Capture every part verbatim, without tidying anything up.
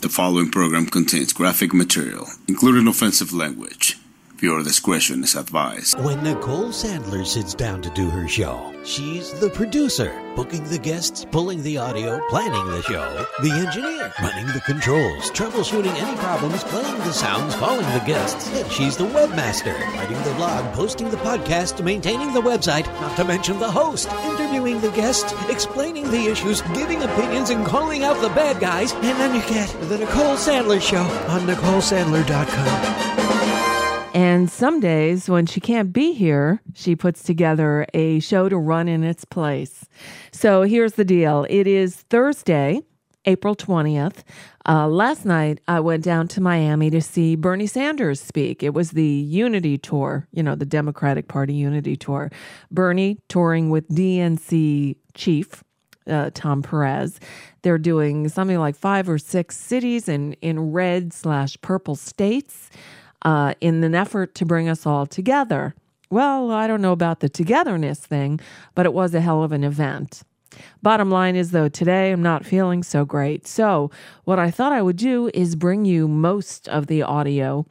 The following program contains graphic material, including offensive language. Viewer discretion is advised. When Nicole Sandler sits down to do her show, she's the producer, booking the guests, pulling the audio, planning the show, the engineer, running the controls, troubleshooting any problems, playing the sounds, calling the guests, and she's the webmaster, writing the blog, posting the podcast, maintaining the website, not to mention the host, interviewing the guests, explaining the issues, giving opinions, and calling out the bad guys, and then you get the Nicole Sandler Show on Nicole Sandler dot com. And some days when she can't be here, she puts together a show to run in its place. So here's the deal. It is Thursday, April twentieth. Uh, last night, I went down to Miami to see Bernie Sanders speak. It was the Unity Tour, you know, the Democratic Party Unity Tour. Bernie touring with D N C chief, uh, Tom Perez. They're doing something like five or six cities in, in red slash purple states. Uh, in an effort to bring us all together. Well, I don't know about the togetherness thing, but it was a hell of an event. Bottom line is, though, today I'm not feeling so great. So what I thought I would do is bring you most of the audio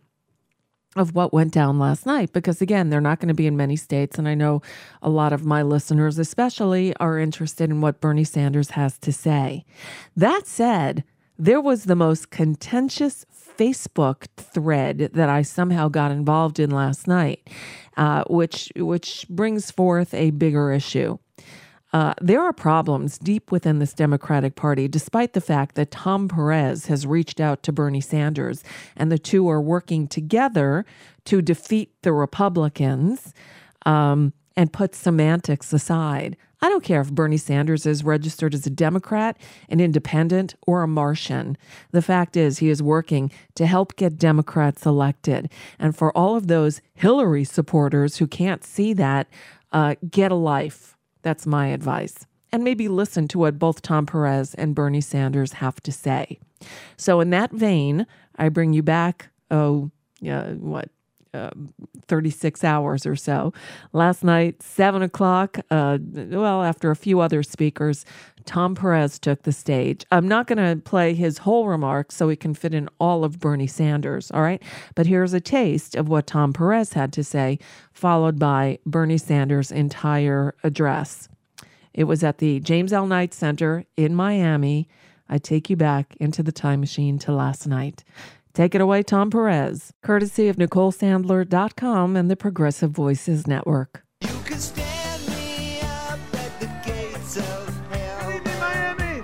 of what went down last night, because, again, they're not going to be in many states, and I know a lot of my listeners especially are interested in what Bernie Sanders has to say. That said, there was the most contentious Facebook thread that I somehow got involved in last night, uh, which which brings forth a bigger issue. Uh, there are problems deep within this Democratic Party, despite the fact that Tom Perez has reached out to Bernie Sanders, and the two are working together to defeat the Republicans um, and put semantics aside. I don't care if Bernie Sanders is registered as a Democrat, an independent, or a Martian. The fact is he is working to help get Democrats elected. And for all of those Hillary supporters who can't see that, uh, get a life. That's my advice. And maybe listen to what both Tom Perez and Bernie Sanders have to say. So in that vein, I bring you back, oh, yeah, what? Uh, thirty-six hours or so. Last night, seven o'clock, uh, well, after a few other speakers, Tom Perez took the stage. I'm not going to play his whole remarks so he can fit in all of Bernie Sanders, all right? But here's a taste of what Tom Perez had to say, followed by Bernie Sanders' entire address. It was at the James L. Knight Center in Miami. I take you back into the time machine to last night. Take it away, Tom Perez, courtesy of Nicole Sandler dot com and the Progressive Voices Network. You can stand me up at the gates of hell. Good evening, Miami.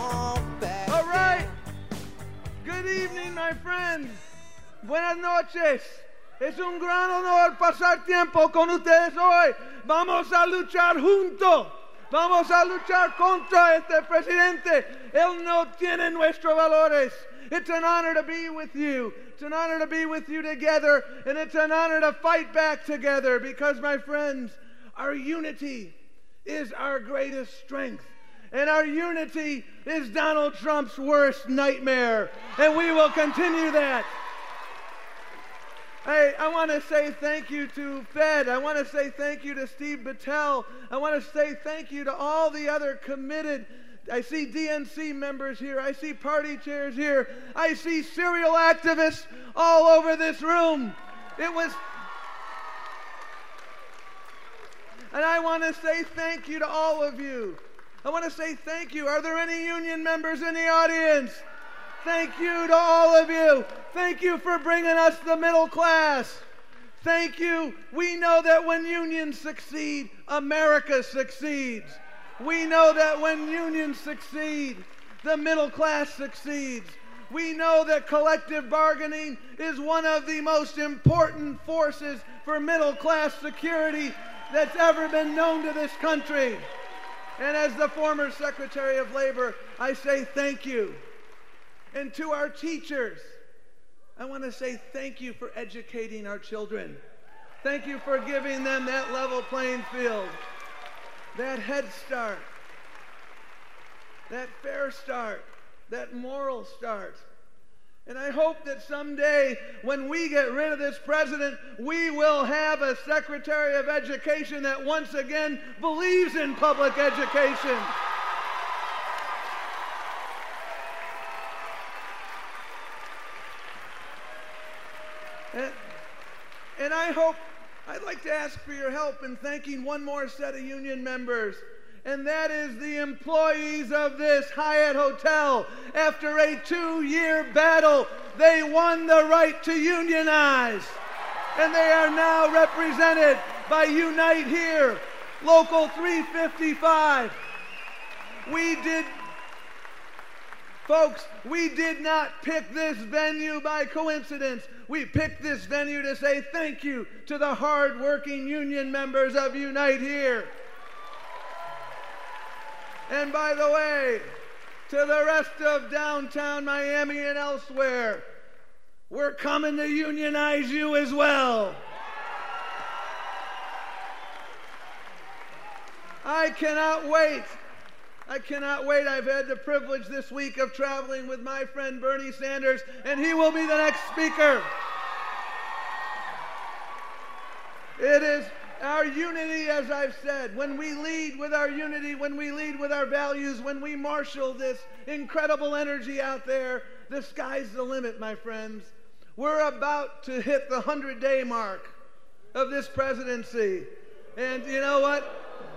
All right. Good evening, my friends. Buenas noches. Es un gran honor pasar tiempo con ustedes hoy. Vamos a luchar juntos. Vamos a luchar contra este presidente. Él no tiene nuestros valores. It's an honor to be with you. It's an honor to be with you together. And it's an honor to fight back together because, my friends, our unity is our greatest strength. And our unity is Donald Trump's worst nightmare. And we will continue that. Hey, I want to say thank you to Fed. I want to say thank you to Steve Battelle. I want to say thank you to all the other committed. I see D N C members here. I see party chairs here. I see serial activists all over this room. It was... And I want to say thank you to all of you. I want to say thank you. Are there any union members in the audience? Thank you to all of you. Thank you for bringing us the middle class. Thank you. We know that when unions succeed, America succeeds. We know that when unions succeed, the middle class succeeds. We know that collective bargaining is one of the most important forces for middle class security that's ever been known to this country. And as the former Secretary of Labor, I say thank you. And to our teachers, I want to say thank you for educating our children. Thank you for giving them that level playing field, that head start, that fair start, that moral start. And I hope that someday, when we get rid of this president, we will have a Secretary of Education that once again believes in public education. And, and I hope, I'd like to ask for your help in thanking one more set of union members, and that is the employees of this Hyatt Hotel. After a two-year battle, they won the right to unionize, and they are now represented by Unite Here, Local three fifty-five. We did, folks, we did not pick this venue by coincidence. We picked this venue to say thank you to the hard-working union members of Unite Here. And by the way, to the rest of downtown Miami and elsewhere, we're coming to unionize you as well. I cannot wait. I cannot wait. I've had the privilege this week of traveling with my friend Bernie Sanders, and he will be the next speaker. It is our unity, as I've said. When we lead with our unity, when we lead with our values, when we marshal this incredible energy out there, the sky's the limit, my friends. We're about to hit the hundred-day mark of this presidency. And you know what?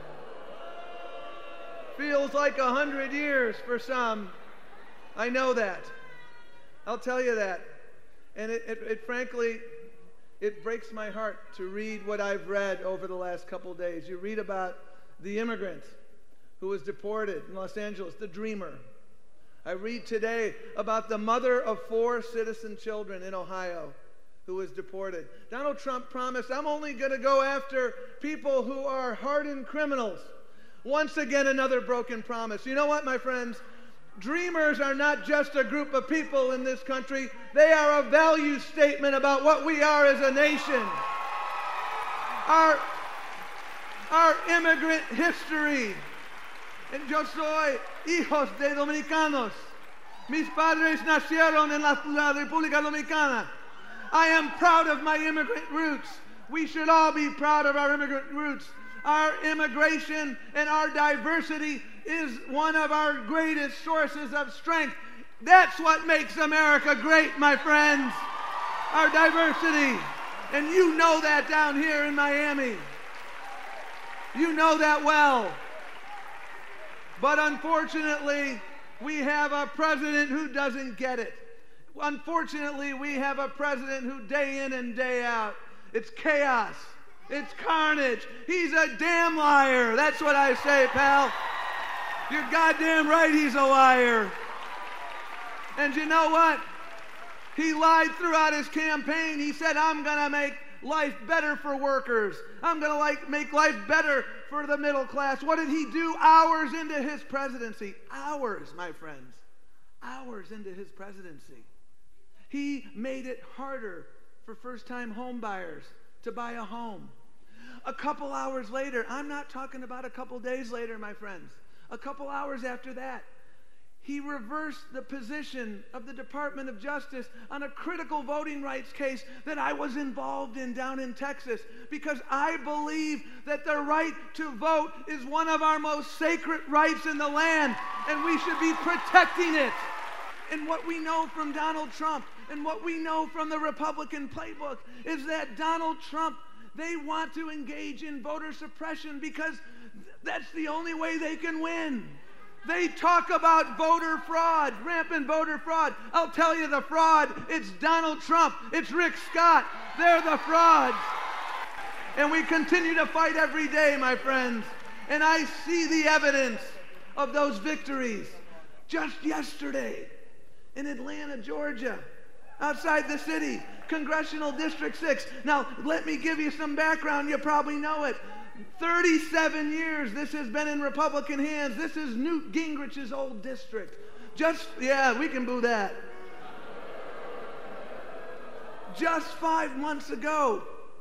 Feels like a hundred years for some. I know that. I'll tell you that. And it, it, it frankly, it breaks my heart to read what I've read over the last couple of days. You read about the immigrant who was deported in Los Angeles, the dreamer. I read today about the mother of four citizen children in Ohio who was deported. Donald Trump promised, I'm only going to go after people who are hardened criminals. Once again, another broken promise. You know what, my friends? Dreamers are not just a group of people in this country. They are a value statement about what we are as a nation. Our, our immigrant history. And yo soy hijos de dominicanos. Mis padres nacieron en la, la República Dominicana. I am proud of my immigrant roots. We should all be proud of our immigrant roots. Our immigration and our diversity is one of our greatest sources of strength. That's what makes America great, my friends. Our diversity. And you know that down here in Miami. You know that well. But unfortunately, we have a president who doesn't get it. Unfortunately, we have a president who day in and day out, it's chaos. It's carnage. He's a damn liar. That's what I say, pal. You're goddamn right he's a liar. And you know what? He lied throughout his campaign. He said, I'm going to make life better for workers. I'm going to like make life better for the middle class. What did he do hours into his presidency? Hours, my friends. Hours into his presidency. He made it harder for first-time home buyers to buy a home. A couple hours later, I'm not talking about a couple days later, my friends. A couple hours after that, he reversed the position of the Department of Justice on a critical voting rights case that I was involved in down in Texas, because I believe that the right to vote is one of our most sacred rights in the land, and we should be protecting it. And what we know from Donald Trump and what we know from the Republican playbook is that Donald Trump, they want to engage in voter suppression because that's the only way they can win. They talk about voter fraud, rampant voter fraud. I'll tell you the fraud. It's Donald Trump. It's Rick Scott. They're the frauds. And we continue to fight every day, my friends. And I see the evidence of those victories. Just yesterday in Atlanta, Georgia, outside the city, Congressional District six. Now, let me give you some background. You probably know it. thirty-seven years this has been in Republican hands. This is Newt Gingrich's old district. Just, yeah, we can boo that. Just five months ago,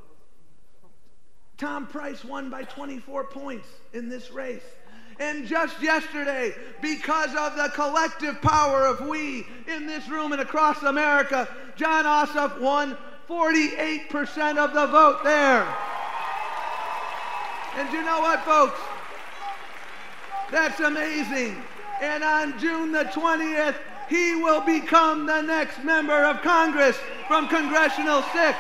Tom Price won by twenty-four points in this race. And just yesterday, because of the collective power of we in this room and across America, Jon Ossoff won forty-eight percent of the vote there. And you know what, folks? That's amazing. And on June the twentieth, he will become the next member of Congress from Congressional six.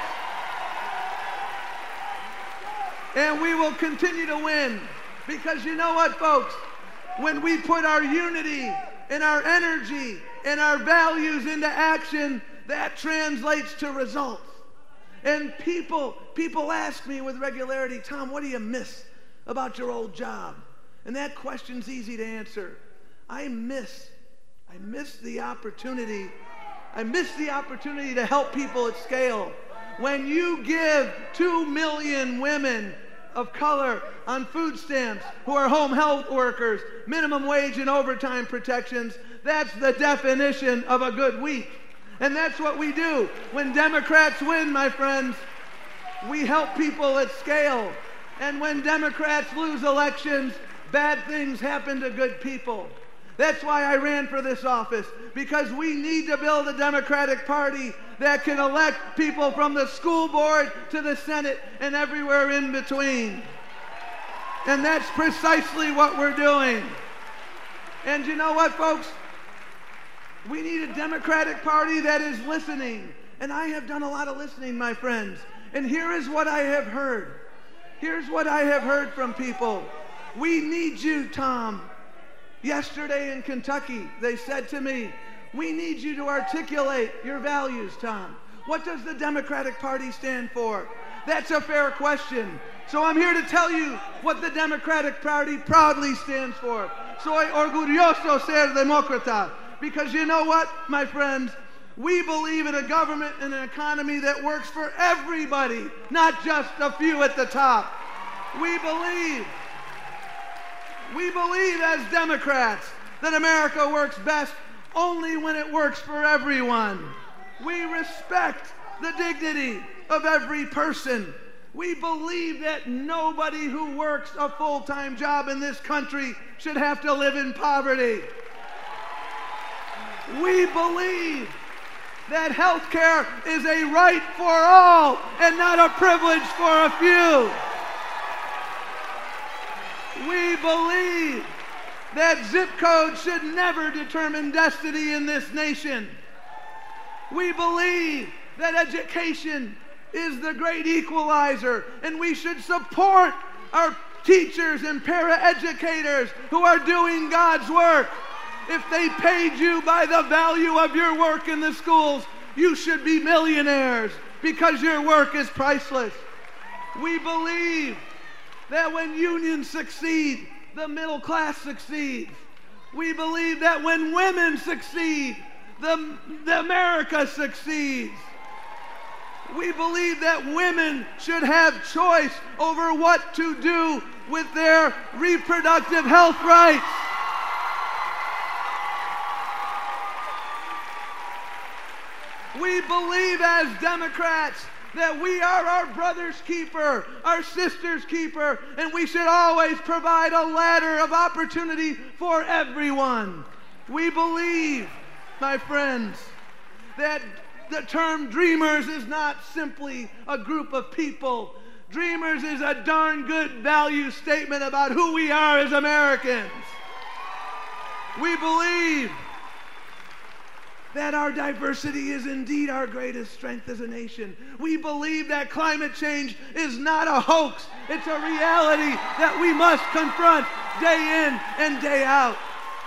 And we will continue to win. Because you know what, folks? When we put our unity and our energy and our values into action, that translates to results. And people, people ask me with regularity, Tom, what do you miss about your old job? And that question's easy to answer. I miss, I miss the opportunity. I miss the opportunity to help people at scale. When you give two million women of color on food stamps who are home health workers, minimum wage and overtime protections, that's the definition of a good week. And that's what we do. When Democrats win, my friends, we help people at scale. And when Democrats lose elections, bad things happen to good people. That's why I ran for this office, because we need to build a Democratic Party that can elect people from the school board to the Senate and everywhere in between. And that's precisely what we're doing. And you know what, folks? We need a Democratic Party that is listening. And I have done a lot of listening, my friends. And here is what I have heard. Here's what I have heard from people. We need you, Tom. Yesterday in Kentucky, they said to me, we need you to articulate your values, Tom. What does the Democratic Party stand for? That's a fair question. So I'm here to tell you what the Democratic Party proudly stands for. Soy orgulloso ser demócrata. Because you know what, my friends? We believe in a government and an economy that works for everybody, not just a few at the top. We believe, we believe as Democrats that America works best only when it works for everyone. We respect the dignity of every person. We believe that nobody who works a full-time job in this country should have to live in poverty. We believe that health care is a right for all and not a privilege for a few. We believe that zip code should never determine destiny in this nation. We believe that education is the great equalizer, and we should support our teachers and paraeducators who are doing God's work. If they paid you by the value of your work in the schools, you should be millionaires because your work is priceless. We believe that when unions succeed, the middle class succeeds. We believe that when women succeed, the, the America succeeds. We believe that women should have choice over what to do with their reproductive health rights. We believe as Democrats that we are our brother's keeper, our sister's keeper, and we should always provide a ladder of opportunity for everyone. We believe, my friends, that the term dreamers is not simply a group of people. Dreamers is a darn good value statement about who we are as Americans. We believe that our diversity is indeed our greatest strength as a nation. We believe that climate change is not a hoax. It's a reality that we must confront day in and day out.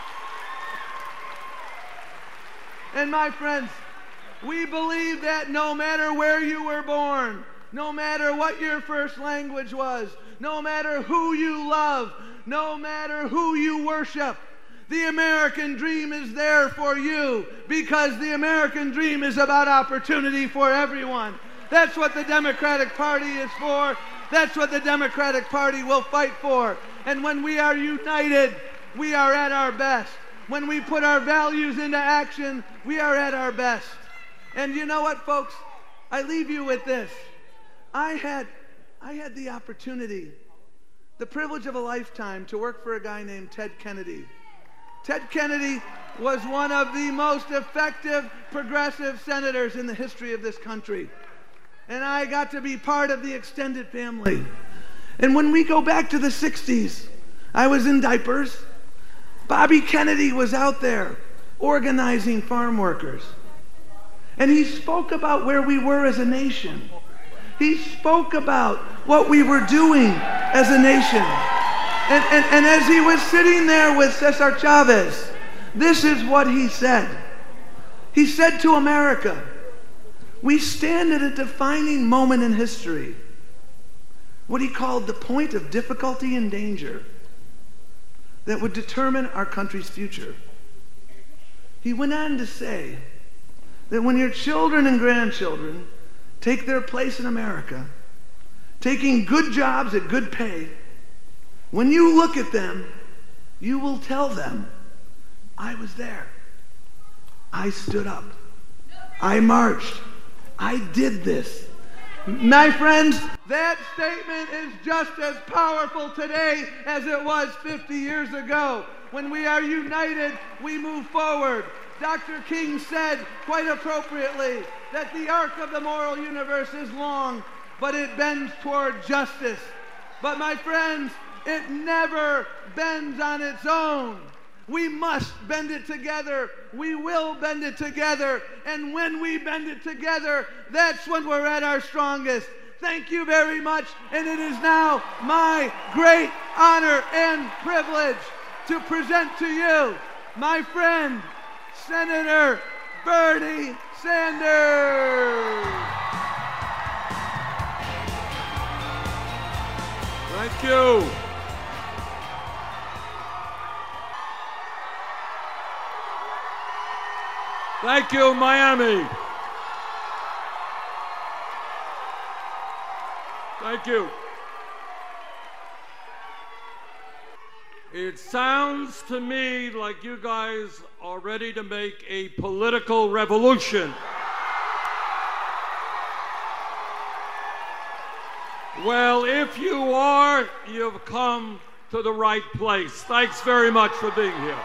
And my friends, we believe that no matter where you were born, no matter what your first language was, no matter who you love, no matter who you worship, the American dream is there for you because the American dream is about opportunity for everyone. That's what the Democratic Party is for. That's what the Democratic Party will fight for. And when we are united, we are at our best. When we put our values into action, we are at our best. And you know what, folks? I leave you with this. I had, I had the opportunity, the privilege of a lifetime to work for a guy named Ted Kennedy. Ted Kennedy was one of the most effective progressive senators in the history of this country. And I got to be part of the extended family. And when we go back to the sixties, I was in diapers. Bobby Kennedy was out there organizing farm workers. And he spoke about where we were as a nation. He spoke about what we were doing as a nation. And, and, and as he was sitting there with Cesar Chavez, this is what he said. He said to America, we stand at a defining moment in history, what he called the point of difficulty and danger that would determine our country's future. He went on to say that when your children and grandchildren take their place in America, taking good jobs at good pay, when you look at them, you will tell them, I was there. I stood up. I marched. I did this. My friends, that statement is just as powerful today as it was fifty years ago. When we are united, we move forward. Doctor King said, quite appropriately, that the arc of the moral universe is long, but it bends toward justice. But my friends, it never bends on its own. We must bend it together. We will bend it together. And when we bend it together, that's when we're at our strongest. Thank you very much. And it is now my great honor and privilege to present to you my friend, Senator Bernie Sanders. Thank you. Thank you, Miami. Thank you. It sounds to me like you guys are ready to make a political revolution. Well, if you are, you've come to the right place. Thanks very much for being here.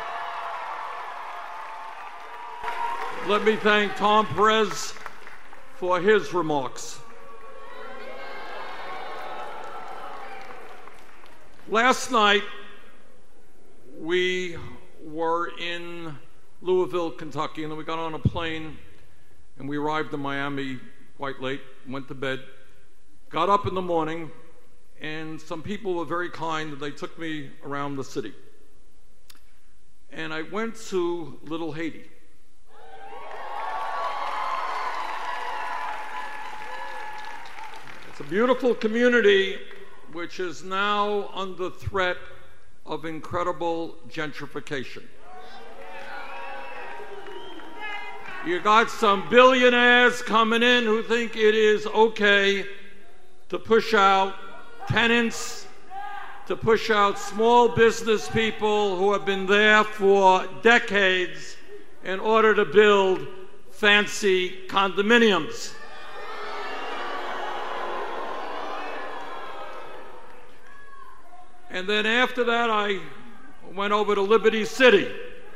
Let me thank Tom Perez for his remarks. Last night, we were in Louisville, Kentucky, and then we got on a plane and we arrived in Miami quite late, went to bed, got up in the morning, and some people were very kind and they took me around the city. And I went to Little Haiti. It's a beautiful community which is now under threat of incredible gentrification. You got some billionaires coming in who think it is okay to push out tenants, to push out small business people who have been there for decades in order to build fancy condominiums. And then after that, I went over to Liberty City.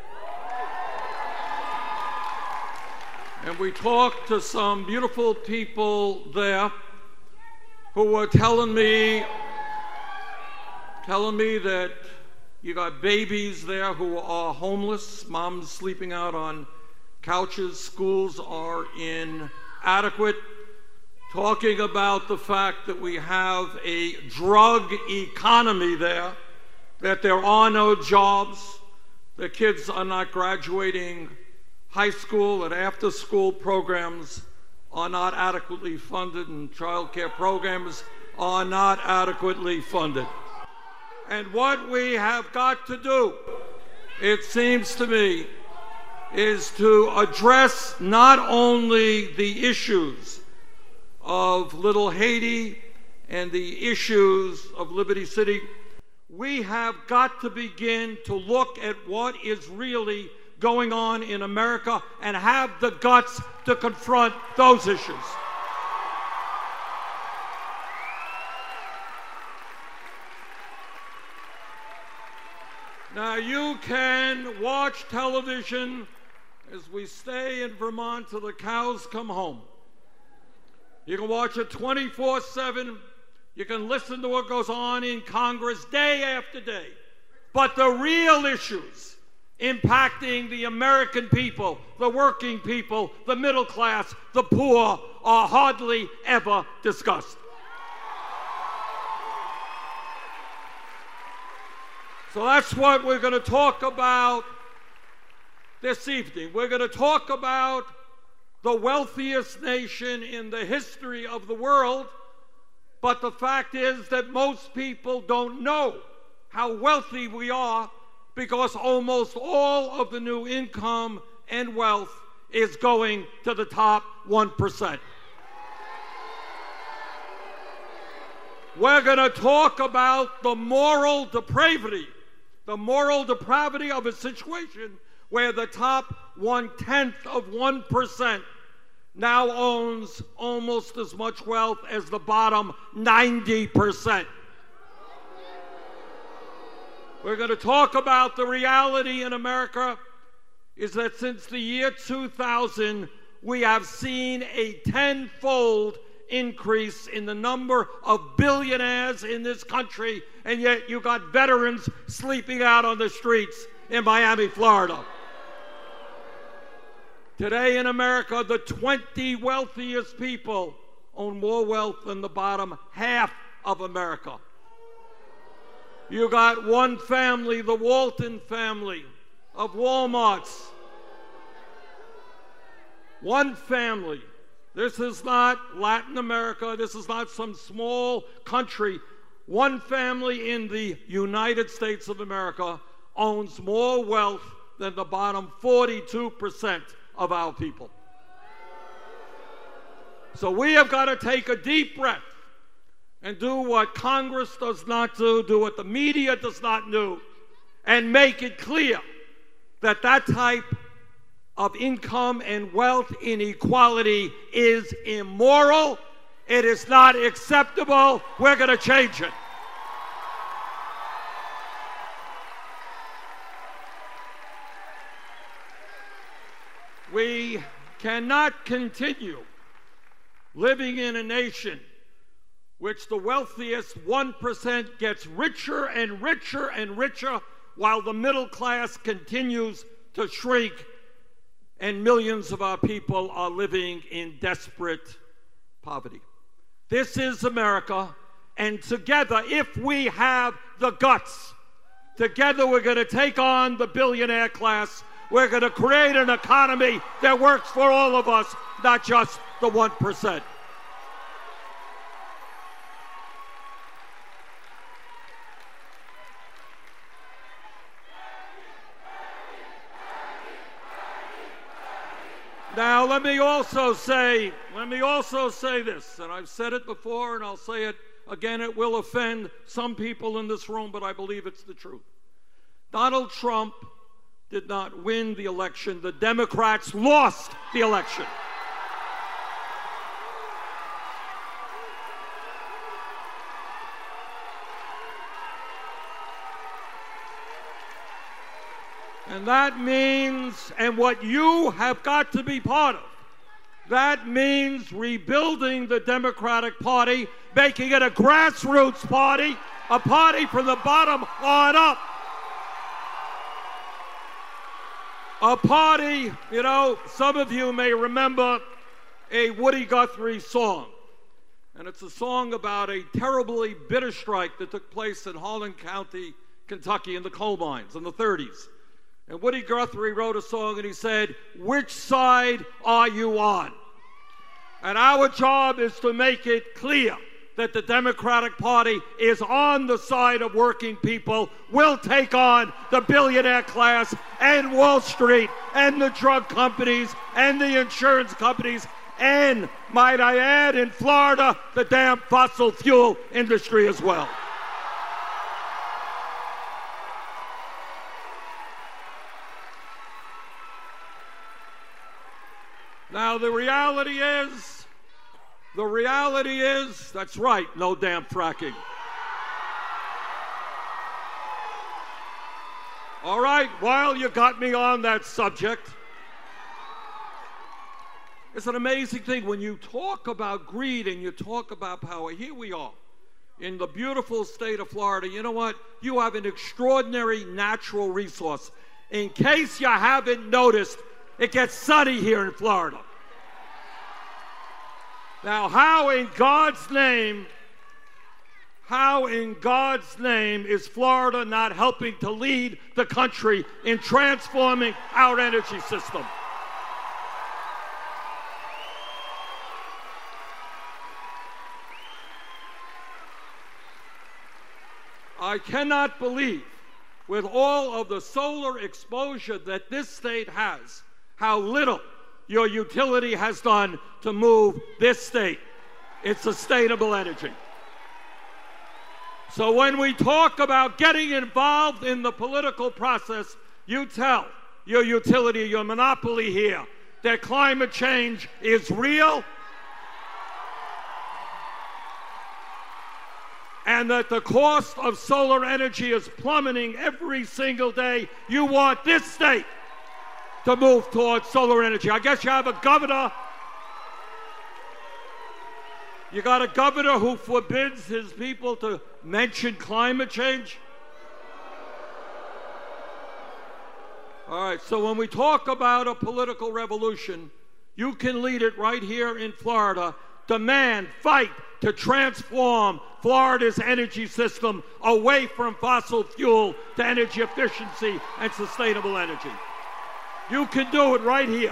And we talked to some beautiful people there who were telling me, telling me that you got babies there who are homeless, moms sleeping out on couches, schools are inadequate, talking about the fact that we have a drug economy there, that there are no jobs, that kids are not graduating high school, and after-school programs are not adequately funded, and child care programs are not adequately funded. And what we have got to do, it seems to me, is to address not only the issues of Little Haiti and the issues of Liberty City, we have got to begin to look at what is really going on in America and have the guts to confront those issues. Now, you can watch television as we stay in Vermont till the cows come home. You can watch it twenty-four seven. You can listen to what goes on in Congress day after day. But the real issues impacting the American people, the working people, the middle class, the poor, are hardly ever discussed. So that's what we're going to talk about this evening. We're going to talk about the wealthiest nation in the history of the world, but the fact is that most people don't know how wealthy we are, because almost all of the new income and wealth is going to the top one percent. We're going to talk about the moral depravity, the moral depravity of a situation where the top one-tenth of one percent now owns almost as much wealth as the bottom ninety percent. We're going to talk about the reality in America is that since the year two thousand, we have seen a tenfold increase in the number of billionaires in this country, and yet you got veterans sleeping out on the streets in Miami, Florida. Today in America, the twenty wealthiest people own more wealth than the bottom half of America. You got one family, the Walton family of Walmarts. One family. This is not Latin America. This is not some small country. One family in the United States of America owns more wealth than the bottom forty-two percent of our people. So we have got to take a deep breath and do what Congress does not do, do what the media does not do, and make it clear that that type of income and wealth inequality is immoral. It is not acceptable. We're going to change it. We cannot continue living in a nation which the wealthiest one percent gets richer and richer and richer while the middle class continues to shrink and millions of our people are living in desperate poverty. This is America, and together, if we have the guts, together we're going to take on the billionaire class. We're going to create an economy that works for all of us, not just the one percent. Now, let me also say, let me also say this, and I've said it before and I'll say it again. It will offend some people in this room, but I believe it's the truth. Donald Trump did not win the election. The Democrats lost the election. And that means, and what you have got to be part of, that means rebuilding the Democratic Party, making it a grassroots party, a party from the bottom on up. A party, you know, some of you may remember a Woody Guthrie song. And it's a song about a terribly bitter strike that took place in Harlan County, Kentucky, in the coal mines in the thirties. And Woody Guthrie wrote a song and he said, "Which side are you on?" And our job is to make it clear that the Democratic Party is on the side of working people. We'll take on the billionaire class and Wall Street and the drug companies and the insurance companies and, might I add, in Florida, the damn fossil fuel industry as well. Now, the reality is, the reality is, that's right, no damn fracking. All right, while you got me on that subject, it's an amazing thing when you talk about greed and you talk about power. Here we are in the beautiful state of Florida. You know what? You have an extraordinary natural resource. In case you haven't noticed, it gets sunny here in Florida. Now, how in God's name, how in God's name is Florida not helping to lead the country in transforming our energy system? I cannot believe, with all of the solar exposure that this state has, how little your utility has done to move this state in sustainable energy. So when we talk about getting involved in the political process, you tell your utility, your monopoly here, that climate change is real and that the cost of solar energy is plummeting every single day. You want this state to move towards solar energy. I guess you have a governor. You got a governor who forbids his people to mention climate change. All right, so when we talk about a political revolution, you can lead it right here in Florida. Demand, fight to transform Florida's energy system away from fossil fuel to energy efficiency and sustainable energy. You can do it right here.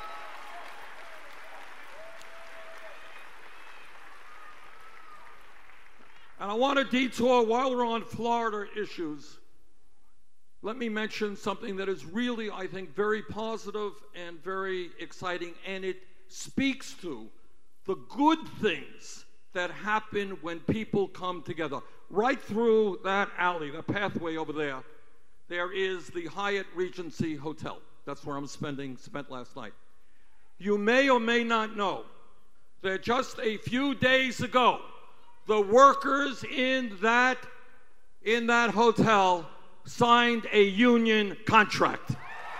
And I want to detour while we're on Florida issues. Let me mention something that is really, I think, very positive and very exciting, and it speaks to the good things that happen when people come together. Right through that alley, the pathway over there, there is the Hyatt Regency Hotel. That's where I'm spending, spent last night. You may or may not know that just a few days ago, the workers in that, in that hotel signed a union contract.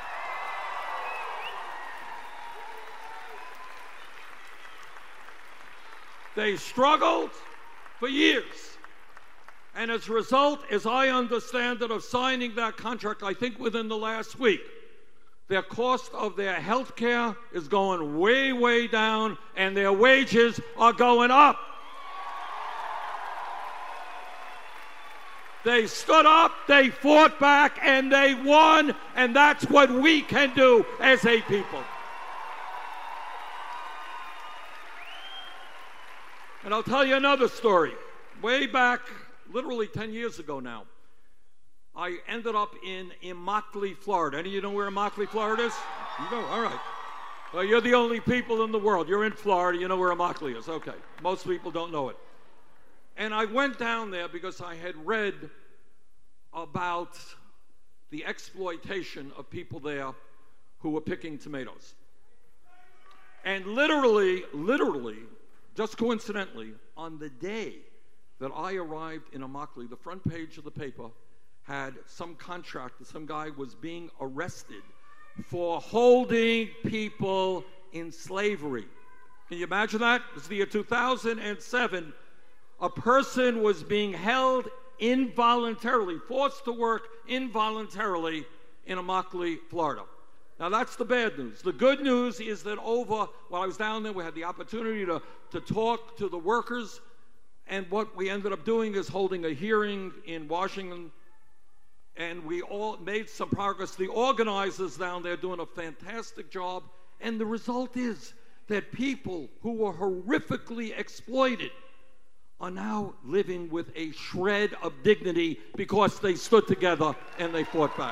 They struggled for years. And as a result, as I understand it, of signing that contract, I think within the last week, their cost of their health care is going way, way down, and their wages are going up. They stood up, they fought back, and they won, and that's what we can do as a people. And I'll tell you another story. Way back, literally ten years ago now, I ended up in Immokalee, Florida. Any of you know where Immokalee, Florida is? You know, all right. Well, you're the only people in the world. You're in Florida, you know where Immokalee is. Okay. Most people don't know it. And I went down there because I had read about the exploitation of people there who were picking tomatoes. And literally, literally, just coincidentally, on the day that I arrived in Immokalee, the front page of the paper had some contractor, some guy was being arrested for holding people in slavery. Can you imagine that? It was the year two thousand seven. A person was being held involuntarily, forced to work involuntarily in Immokalee, Florida. Now, that's the bad news. The good news is that over, while I was down there, we had the opportunity to, to talk to the workers, and what we ended up doing is holding a hearing in Washington, and we all made some progress. The organizers down there doing a fantastic job, and the result is that people who were horrifically exploited are now living with a shred of dignity because they stood together and they fought back.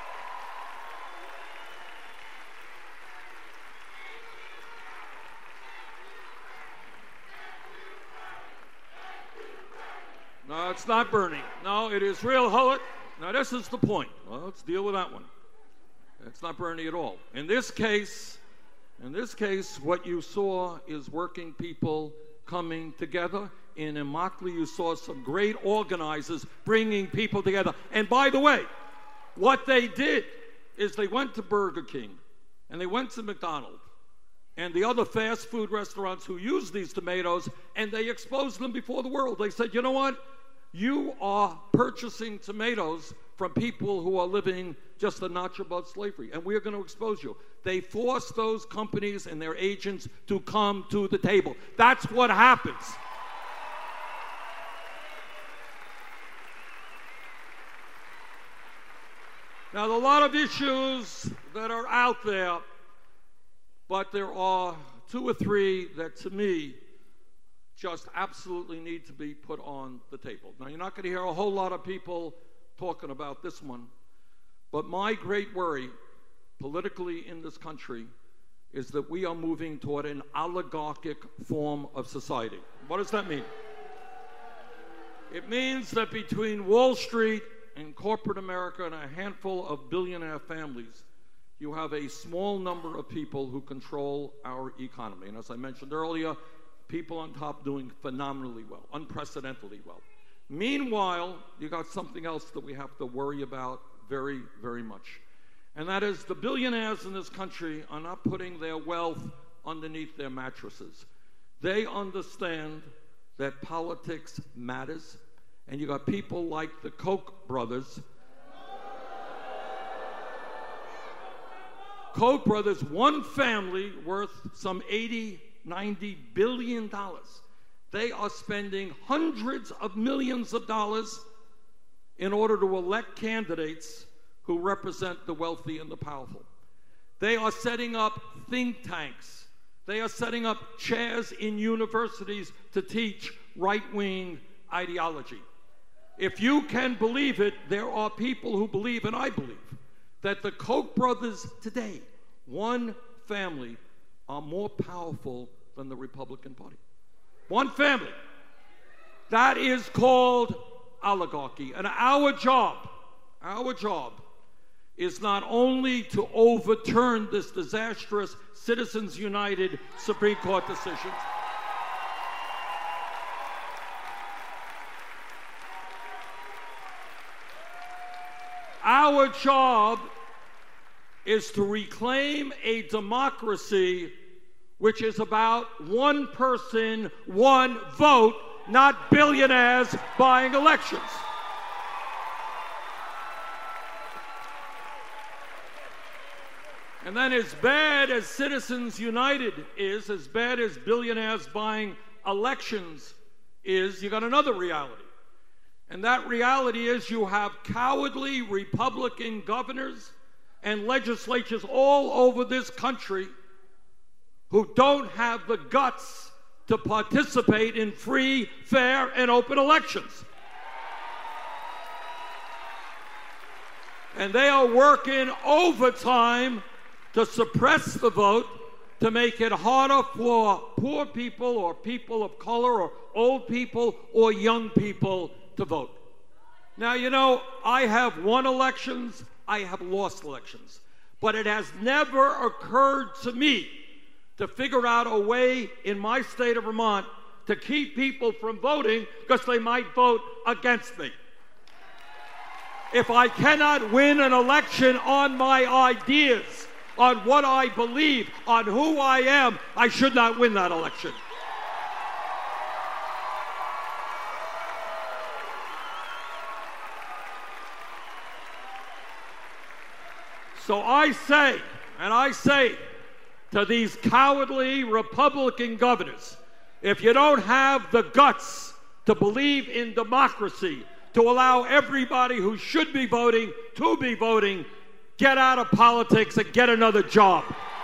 No, it's not Bernie. No, it is real Hullet. Now, this is the point. Well, let's deal with that one. It's not Bernie at all. In this case, in this case, what you saw is working people coming together. In Immokalee, you saw some great organizers bringing people together. And by the way, what they did is they went to Burger King and they went to McDonald's and the other fast food restaurants who use these tomatoes, and they exposed them before the world. They said, you know what? You are purchasing tomatoes from people who are living just a notch above slavery. And we're going to expose you. They force those companies and their agents to come to the table. That's what happens. Now, there are a lot of issues that are out there, but there are two or three that, to me, just absolutely need to be put on the table. Now, you're not going to hear a whole lot of people talking about this one, but my great worry politically in this country is that we are moving toward an oligarchic form of society. What does that mean? It means that between Wall Street and corporate America and a handful of billionaire families, you have a small number of people who control our economy. And as I mentioned earlier, people on top doing phenomenally well, unprecedentedly well. Meanwhile, you got something else that we have to worry about very, very much. And that is the billionaires in this country are not putting their wealth underneath their mattresses. They understand that politics matters. And you got people like the Koch brothers. Koch brothers, one family worth some eighty, ninety billion dollars. They are spending hundreds of millions of dollars in order to elect candidates who represent the wealthy and the powerful. They are setting up think tanks. They are setting up chairs in universities to teach right-wing ideology. If you can believe it, there are people who believe, and I believe, that the Koch brothers today, one family, are more powerful than the Republican Party. One family. That is called oligarchy. And our job, our job, is not only to overturn this disastrous Citizens United Supreme Court decision, our job is to reclaim a democracy which is about one person, one vote, not billionaires buying elections. And then as bad as Citizens United is, as bad as billionaires buying elections is, you got another reality. And that reality is you have cowardly Republican governors and legislatures all over this country who don't have the guts to participate in free, fair, and open elections. And they are working overtime to suppress the vote, to make it harder for poor people or people of color or old people or young people to vote. Now, you know, I have won elections, I have lost elections, but it has never occurred to me to figure out a way in my state of Vermont to keep people from voting because they might vote against me. If I cannot win an election on my ideas, on what I believe, on who I am, I should not win that election. So I say, and I say to these cowardly Republican governors, if you don't have the guts to believe in democracy, to allow everybody who should be voting to be voting, get out of politics and get another job.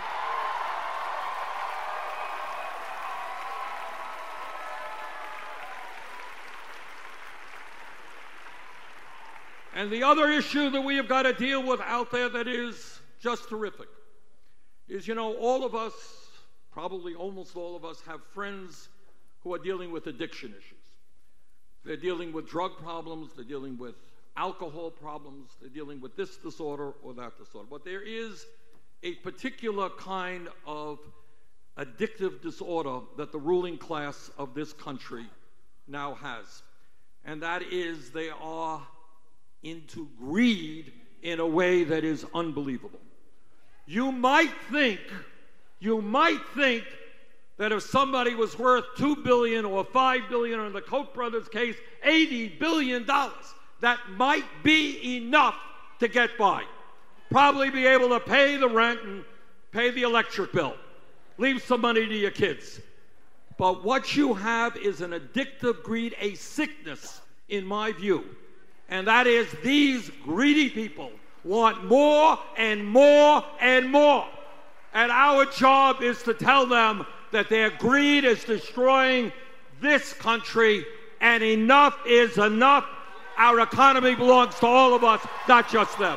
And the other issue that we have got to deal with out there that is just terrific is, you know, all of us, probably almost all of us, have friends who are dealing with addiction issues. They're dealing with drug problems, they're dealing with alcohol problems, they're dealing with this disorder or that disorder. But there is a particular kind of addictive disorder that the ruling class of this country now has. And that is they are into greed in a way that is unbelievable. You might think, you might think that if somebody was worth two billion dollars or five billion dollars, or in the Koch brothers case, eighty billion dollars, that might be enough to get by. Probably be able to pay the rent and pay the electric bill. Leave some money to your kids. But what you have is an addictive greed, a sickness, in my view. And that is these greedy people want more and more and more. And our job is to tell them that their greed is destroying this country, and enough is enough. Our economy belongs to all of us, not just them.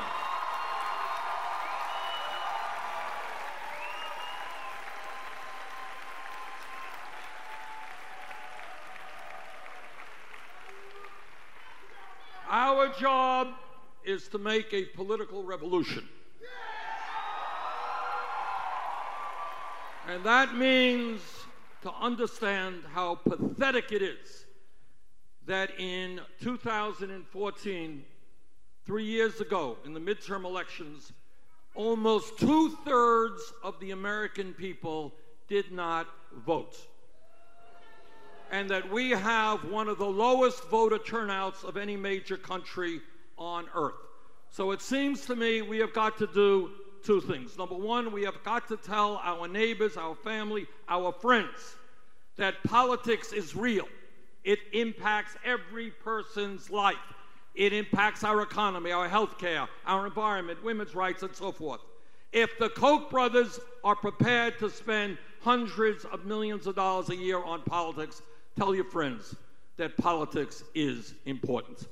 Our job is to make a political revolution. And that means to understand how pathetic it is that in two thousand fourteen, three years ago, in the midterm elections, almost two-thirds of the American people did not vote. And that we have one of the lowest voter turnouts of any major country on earth. So it seems to me we have got to do two things. Number one, we have got to tell our neighbors, our family, our friends that politics is real. It impacts every person's life. It impacts our economy, our health care, our environment, women's rights, and so forth. If the Koch brothers are prepared to spend hundreds of millions of dollars a year on politics, tell your friends that politics is important.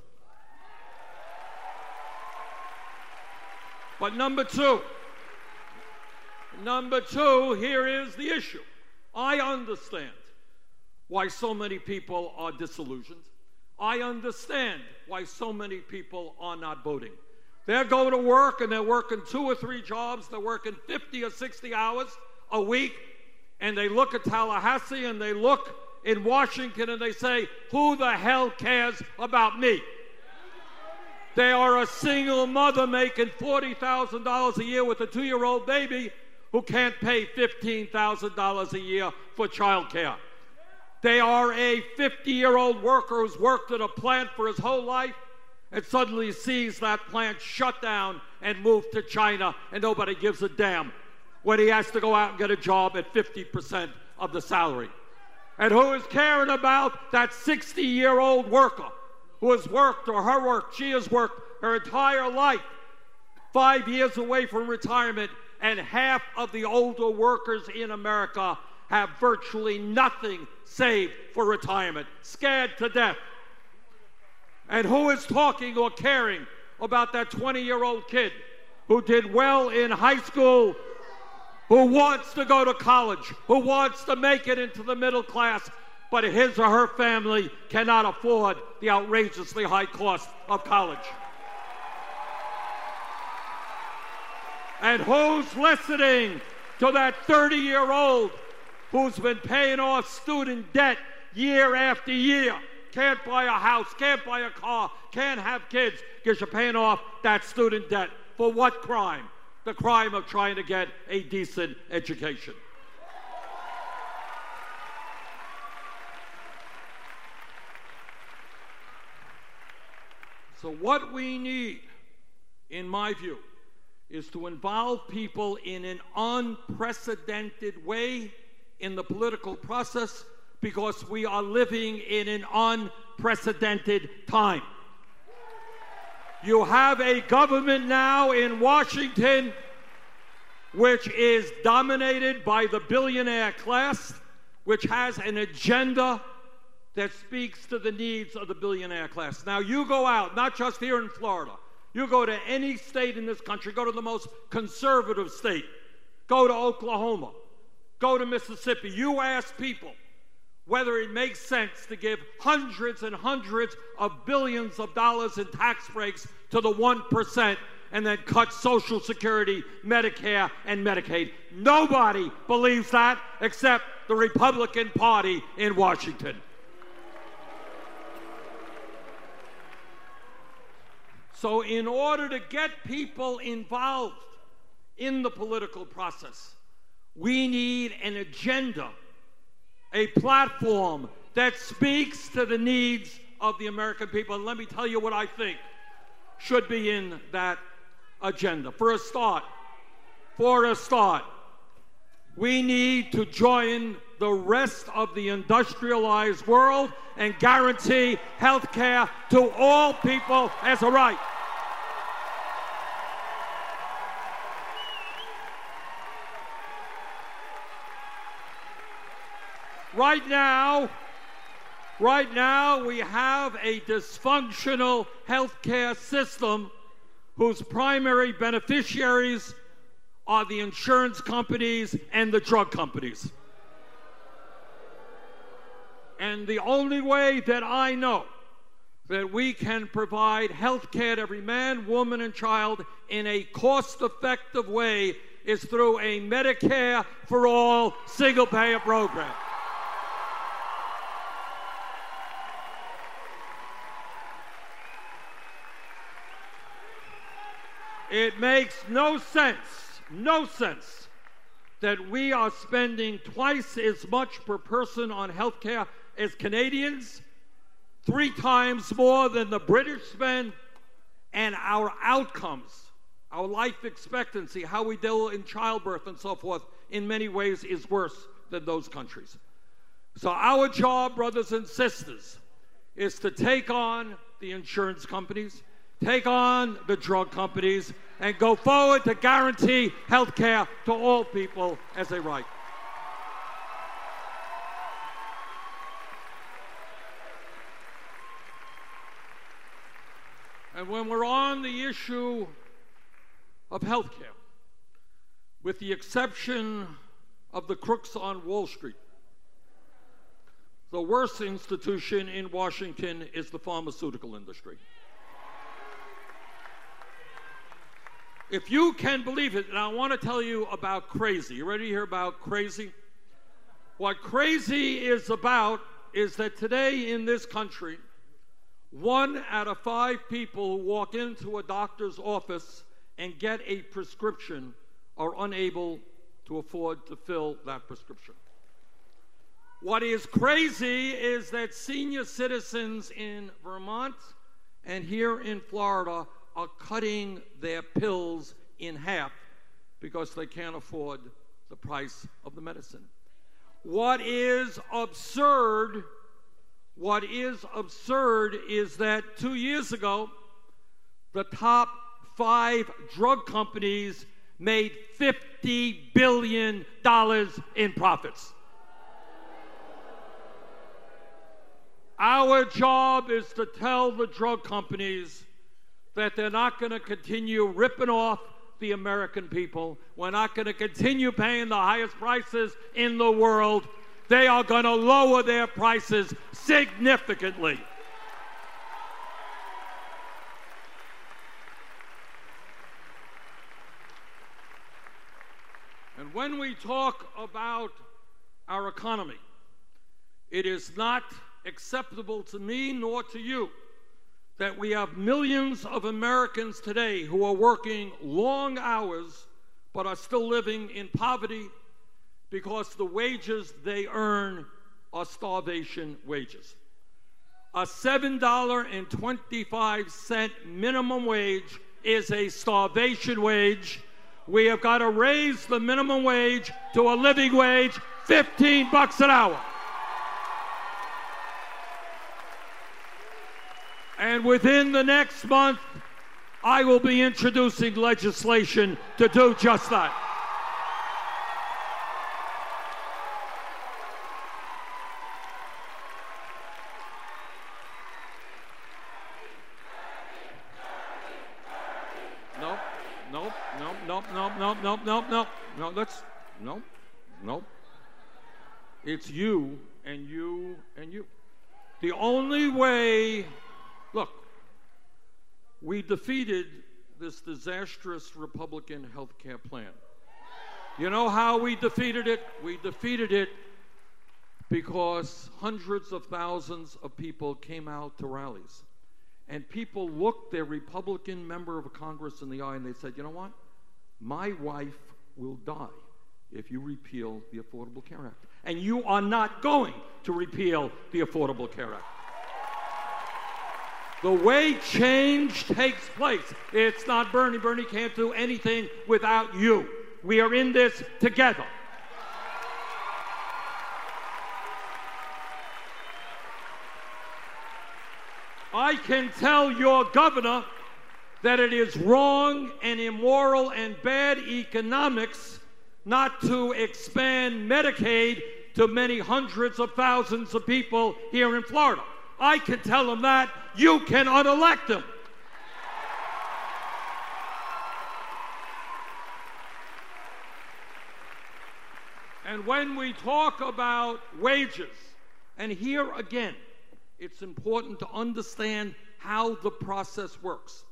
But number two, number two, here is the issue. I understand why so many people are disillusioned. I understand why so many people are not voting. They're going to work and they're working two or three jobs. They're working fifty or sixty hours a week, and they look at Tallahassee and they look in Washington and they say, who the hell cares about me? They are a single mother making forty thousand dollars a year with a two-year-old baby who can't pay fifteen thousand dollars a year for child care. They are a fifty-year-old worker who's worked at a plant for his whole life and suddenly sees that plant shut down and move to China, and nobody gives a damn when he has to go out and get a job at fifty percent of the salary. And who is caring about that sixty-year-old worker who has worked, or her work, she has worked her entire life, five years away from retirement, and half of the older workers in America have virtually nothing saved for retirement, scared to death. And who is talking or caring about that twenty-year-old kid who did well in high school, who wants to go to college, who wants to make it into the middle class, but his or her family cannot afford the outrageously high cost of college? And who's listening to that thirty-year-old who's been paying off student debt year after year, can't buy a house, can't buy a car, can't have kids because you're paying off that student debt? For what crime? The crime of trying to get a decent education. So what we need, in my view, is to involve people in an unprecedented way in the political process, because we are living in an unprecedented time. You have a government now in Washington which is dominated by the billionaire class, which has an agenda that speaks to the needs of the billionaire class. Now, you go out, not just here in Florida, you go to any state in this country, go to the most conservative state, go to Oklahoma, go to Mississippi, you ask people whether it makes sense to give hundreds and hundreds of billions of dollars in tax breaks to the one percent and then cut Social Security, Medicare, and Medicaid. Nobody believes that except the Republican Party in Washington. So in order to get people involved in the political process, we need an agenda, a platform that speaks to the needs of the American people. And let me tell you what I think should be in that agenda. For a start, for a start, we need to join the rest of the industrialized world and guarantee health care to all people as a right. Right now, right now we have a dysfunctional healthcare system whose primary beneficiaries are the insurance companies and the drug companies. And the only way that I know that we can provide health care to every man, woman, and child in a cost-effective way is through a Medicare for all single-payer program. It makes no sense, no sense, that we are spending twice as much per person on health care as Canadians, three times more than the British spend, and our outcomes, our life expectancy, how we deal in childbirth and so forth, in many ways is worse than those countries. So our job, brothers and sisters, is to take on the insurance companies, take on the drug companies, and go forward to guarantee health care to all people as a right. And when we're on the issue of health care, with the exception of the crooks on Wall Street, the worst institution in Washington is the pharmaceutical industry. If you can believe it, and I want to tell you about crazy. You ready to hear about crazy? What crazy is about is that today in this country, one out of five people who walk into a doctor's office and get a prescription are unable to afford to fill that prescription. What is crazy is that senior citizens in Vermont and here in Florida are cutting their pills in half because they can't afford the price of the medicine. What is absurd, what is absurd is that two years ago, the top five drug companies made fifty billion dollars in profits. Our job is to tell the drug companies that they're not going to continue ripping off the American people. We're not going to continue paying the highest prices in the world. They are going to lower their prices significantly. And when we talk about our economy, it is not acceptable to me nor to you that we have millions of Americans today who are working long hours but are still living in poverty because the wages they earn are starvation wages. A seven dollars and twenty-five cents minimum wage is a starvation wage. We have got to raise the minimum wage to a living wage, fifteen bucks an hour. And within the next month, I will be introducing legislation to do just that. Nope, nope, nope, nope, nope, nope, nope, nope, nope. No, that's, nope, nope. It's you and you and you. The only way... Look, we defeated this disastrous Republican health care plan. You know how we defeated it? We defeated it because hundreds of thousands of people came out to rallies. And people looked their Republican member of Congress in the eye and they said, you know what? My wife will die if you repeal the Affordable Care Act. And you are not going to repeal the Affordable Care Act. The way change takes place. It's not Bernie. Bernie can't do anything without you. We are in this together. I can tell your governor that it is wrong and immoral and bad economics not to expand Medicaid to many hundreds of thousands of people here in Florida. I can tell him that. You can unelect him. And when we talk about wages, and here again, it's important to understand how the process works.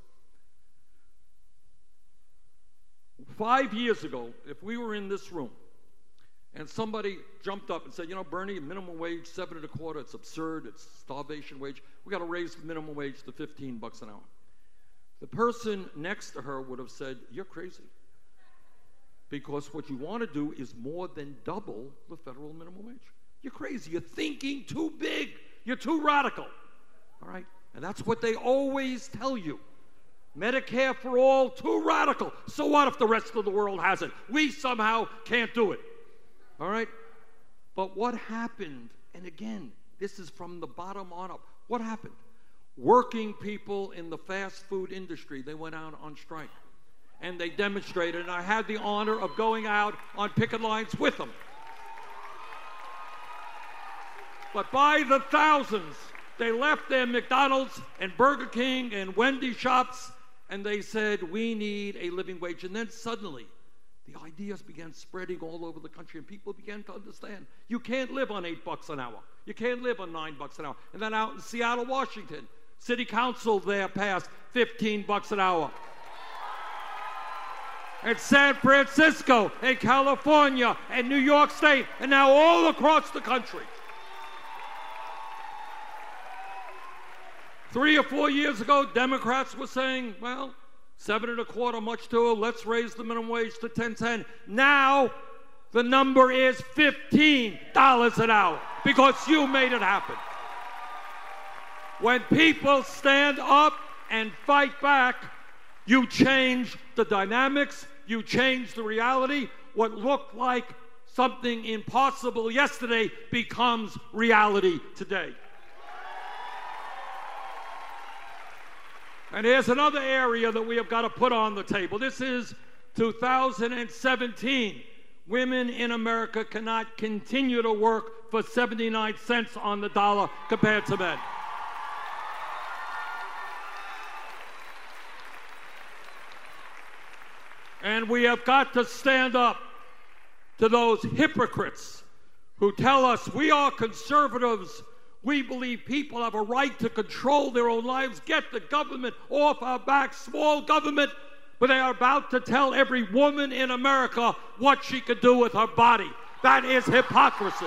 Five years ago, if we were in this room and somebody jumped up and said, you know, Bernie, minimum wage, seven and a quarter, it's absurd, it's starvation wage, we got to raise the minimum wage to fifteen bucks an hour. The person next to her would have said, you're crazy. Because what you want to do is more than double the federal minimum wage. You're crazy. You're thinking too big. You're too radical. All right? And that's what they always tell you. Medicare for all, too radical. So what if the rest of the world has it? We somehow can't do it. All right? But what happened, and again, this is from the bottom on up, what happened? Working people in the fast food industry, they went out on strike. And they demonstrated, and I had the honor of going out on picket lines with them. But by the thousands, they left their McDonald's and Burger King and Wendy's shops, and they said, we need a living wage. And then suddenly, the ideas began spreading all over the country, and people began to understand, you can't live on eight bucks an hour. You can't live on nine bucks an hour. And then out in Seattle, Washington, City Council there passed fifteen bucks an hour. And San Francisco, and California, and New York State, and now all across the country. Three or four years ago, Democrats were saying, well, seven and a quarter, much too, let's raise the minimum wage to ten ten. Now, the number is fifteen dollars an hour because you made it happen. When people stand up and fight back, you change the dynamics, you change the reality. What looked like something impossible yesterday becomes reality today. And here's another area that we have got to put on the table. This is two thousand seventeen. Women in America cannot continue to work for seventy-nine cents on the dollar compared to men. And we have got to stand up to those hypocrites who tell us we are conservatives. We believe people have a right to control their own lives, get the government off our backs, small government, but they are about to tell every woman in America what she could do with her body. That is hypocrisy.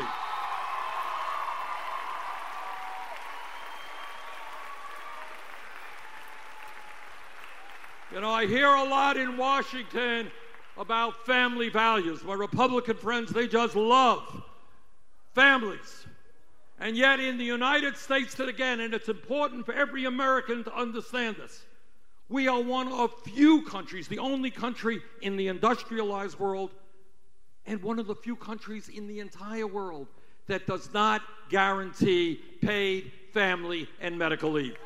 You know, I hear a lot in Washington about family values. My Republican friends, they just love families. And yet in the United States, that again, and it's important for every American to understand this, we are one of few countries, the only country in the industrialized world, and one of the few countries in the entire world that does not guarantee paid family and medical leave.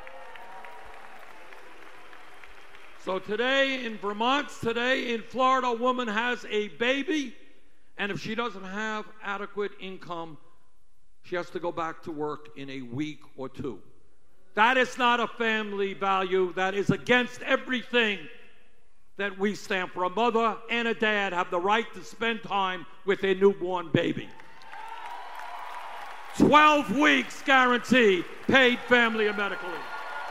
So today in Vermont, today in Florida, a woman has a baby, and if she doesn't have adequate income, she has to go back to work in a week or two. That is not a family value. That is against everything that we stand for. A mother and a dad have the right to spend time with their newborn baby. twelve weeks guaranteed paid family and medical leave.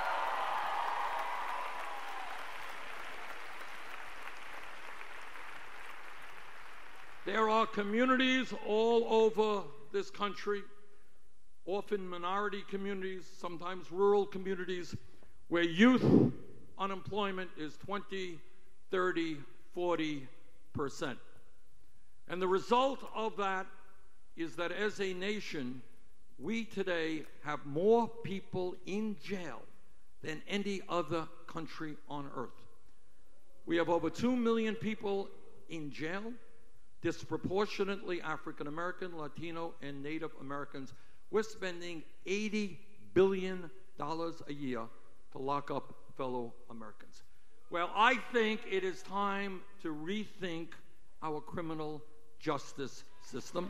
There are communities all over this country, often minority communities, sometimes rural communities, where youth unemployment is twenty, thirty, forty percent. And the result of that is that as a nation, we today have more people in jail than any other country on earth. We have over two million people in jail, disproportionately African American, Latino, and Native Americans. We're spending eighty billion dollars a year to lock up fellow Americans. Well, I think it is time to rethink our criminal justice system.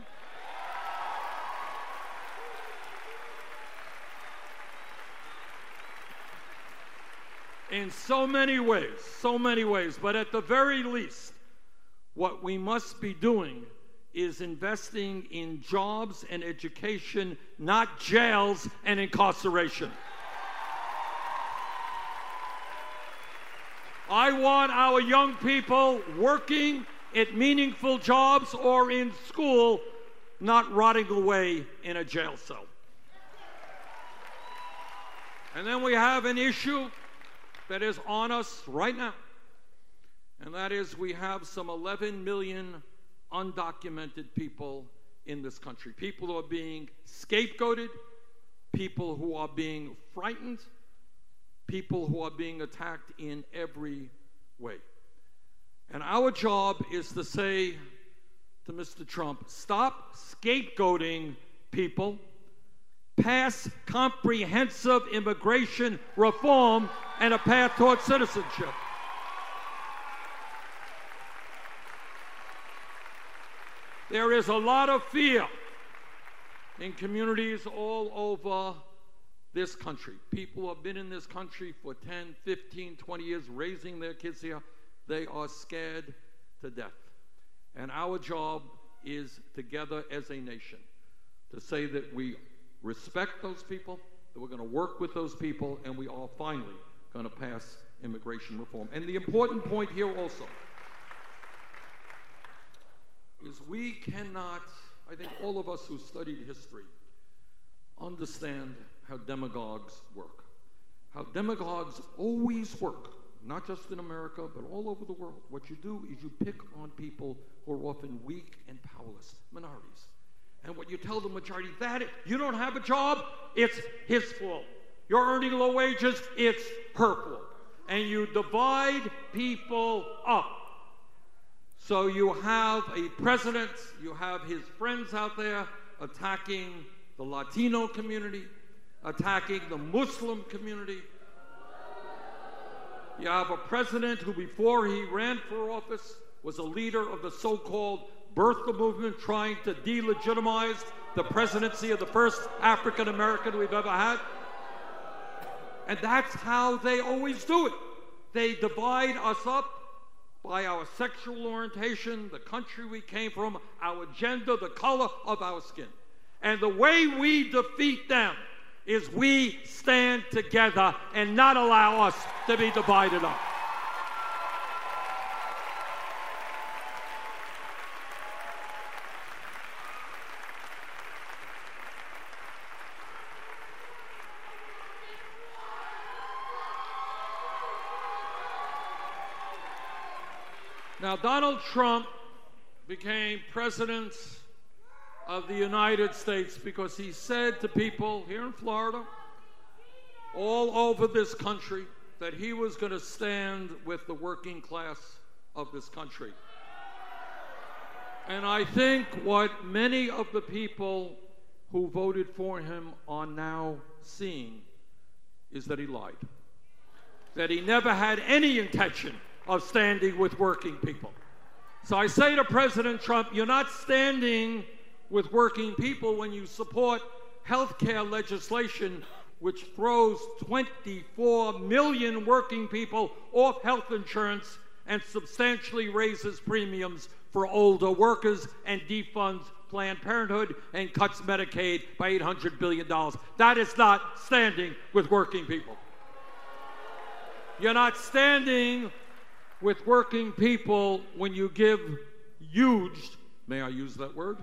In so many ways, so many ways, but at the very least, what we must be doing is investing in jobs and education, not jails and incarceration. I want our young people working at meaningful jobs or in school, not rotting away in a jail cell. And then we have an issue that is on us right now, and that is we have some eleven million undocumented people in this country. People who are being scapegoated, people who are being frightened, people who are being attacked in every way. And our job is to say to Mister Trump, stop scapegoating people, pass comprehensive immigration reform and a path toward citizenship. There is a lot of fear in communities all over this country. People who have been in this country for ten, fifteen, twenty years, raising their kids here. They are scared to death. And our job is, together as a nation, to say that we respect those people, that we're going to work with those people, and we are finally going to pass immigration reform. And the important point here also is we cannot, I think all of us who studied history understand how demagogues work. How demagogues always work, not just in America, but all over the world. What you do is you pick on people who are often weak and powerless, minorities. And what you tell the majority, that is, you don't have a job, it's his fault. You're earning low wages, it's her fault. And you divide people up. So you have a president, you have his friends out there attacking the Latino community, attacking the Muslim community. You have a president who, before he ran for office, was a leader of the so-called birther movement, trying to delegitimize the presidency of the first African American we've ever had. And that's how they always do it. They divide us up by our sexual orientation, the country we came from, our gender, the color of our skin. And the way we defeat them is we stand together and not allow us to be divided up. Now, Donald Trump became president of the United States because he said to people here in Florida, all over this country, that he was going to stand with the working class of this country. And I think what many of the people who voted for him are now seeing is that he lied. That he never had any intention of standing with working people. So I say to President Trump, you're not standing with working people when you support health care legislation which throws twenty-four million working people off health insurance and substantially raises premiums for older workers and defunds Planned Parenthood and cuts Medicaid by eight hundred billion dollars. That is not standing with working people. You're not standing with working people when you give huge, may I use that word?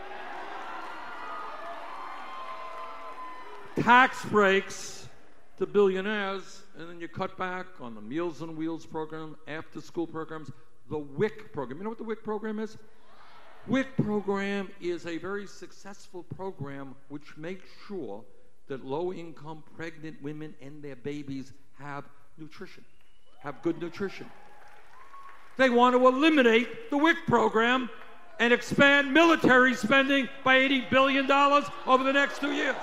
Tax breaks to billionaires, and then you cut back on the Meals on Wheels program, after-school programs, the W I C program. You know what the W I C program is? W I C program is a very successful program which makes sure that low-income pregnant women and their babies have nutrition, have good nutrition. They want to eliminate the W I C program and expand military spending by eighty billion dollars over the next two years.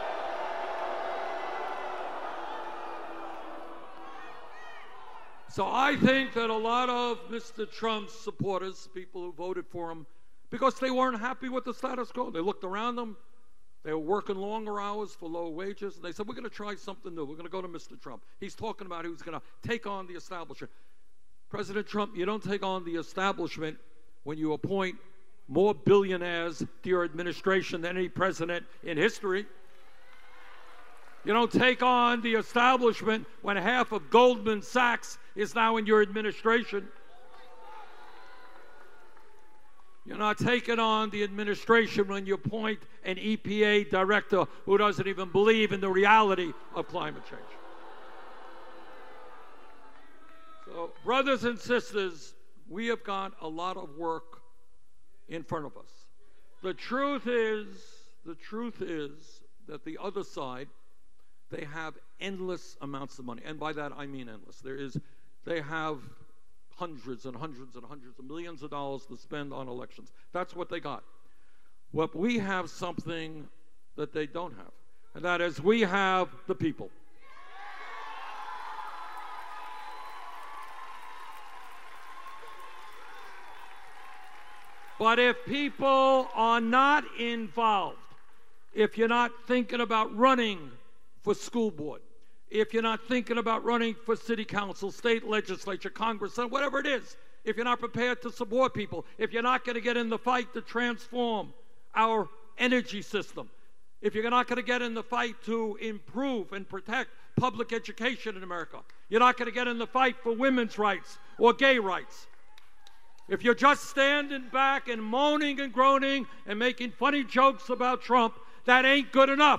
So I think that a lot of Mister Trump's supporters, people who voted for him, because they weren't happy with the status quo, they looked around them, they were working longer hours for low wages, and they said, we're going to try something new. We're going to go to Mister Trump. He's talking about who's going to take on the establishment. President Trump, you don't take on the establishment when you appoint more billionaires to your administration than any president in history. You don't take on the establishment when half of Goldman Sachs is now in your administration. You're not taking on the administration when you appoint an E P A director who doesn't even believe in the reality of climate change. So, brothers and sisters, we have got a lot of work in front of us. The truth is, the truth is that the other side, they have endless amounts of money. And by that, I mean endless. There is, they have hundreds and hundreds and hundreds of millions of dollars to spend on elections. That's what they got. But we have something that they don't have. And that is, we have the people. But if people are not involved, if you're not thinking about running for school board, if you're not thinking about running for city council, state legislature, Congress, whatever it is, if you're not prepared to support people, if you're not going to get in the fight to transform our energy system, if you're not going to get in the fight to improve and protect public education in America, you're not going to get in the fight for women's rights or gay rights, if you're just standing back and moaning and groaning and making funny jokes about Trump, that ain't good enough.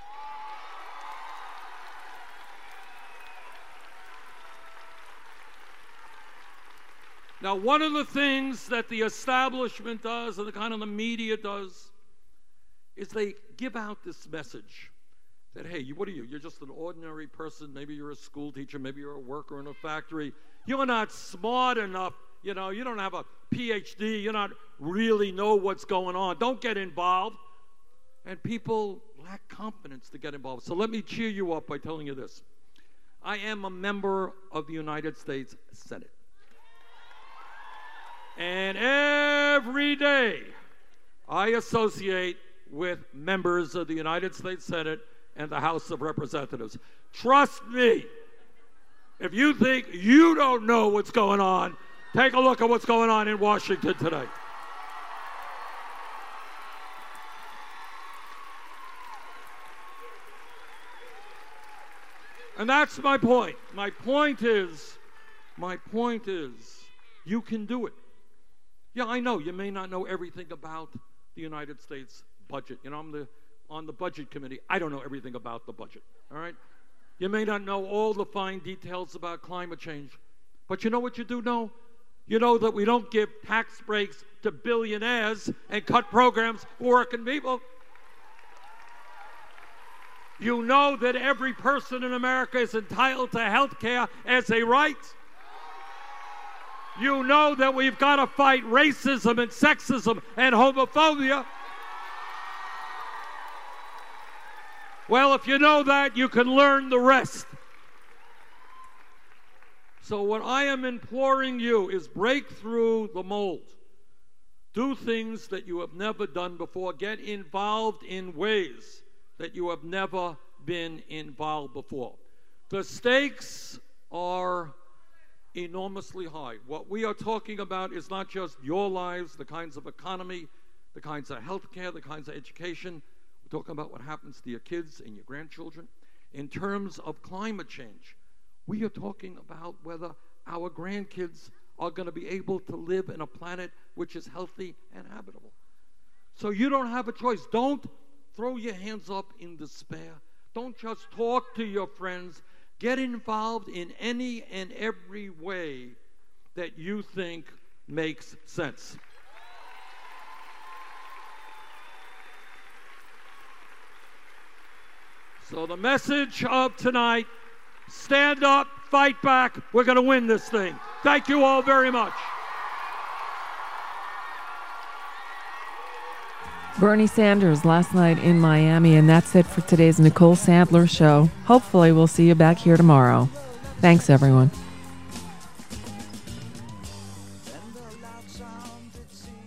Now, one of the things that the establishment does and the kind of the media does is they give out this message that, hey, you, what are you? You're just an ordinary person. Maybe you're a school teacher. Maybe you're a worker in a factory. You're not smart enough. You know, you don't have a P H D. You don't really know what's going on. Don't get involved. And people lack confidence to get involved. So let me cheer you up by telling you this. I am a member of the United States Senate. And every day I associate with members of the United States Senate and the House of Representatives. Trust me, if you think you don't know what's going on, take a look at what's going on in Washington today. And that's my point. My point is, my point is, you can do it. Yeah, I know you may not know everything about the United States budget. You know, I'm the, on the budget committee. I don't know everything about the budget, all right? You may not know all the fine details about climate change. But you know what you do know? You know that we don't give tax breaks to billionaires and cut programs for working people. You know that every person in America is entitled to health care as a right. You know that we've got to fight racism and sexism and homophobia. Well, if you know that, you can learn the rest. So what I am imploring you is break through the mold. Do things that you have never done before. Get involved in ways that you have never been involved before. The stakes are enormously high. What we are talking about is not just your lives, the kinds of economy, the kinds of health care, the kinds of education. We're talking about what happens to your kids and your grandchildren. In terms of climate change, we are talking about whether our grandkids are going to be able to live in a planet which is healthy and habitable. So you don't have a choice. Don't throw your hands up in despair. Don't just talk to your friends. Get involved in any and every way that you think makes sense. So the message of tonight, stand up, fight back. We're going to win this thing. Thank you all very much. Bernie Sanders last night in Miami, and that's it for today's Nicole Sandler Show. Hopefully we'll see you back here tomorrow. Thanks, everyone. And the loud sound, it seems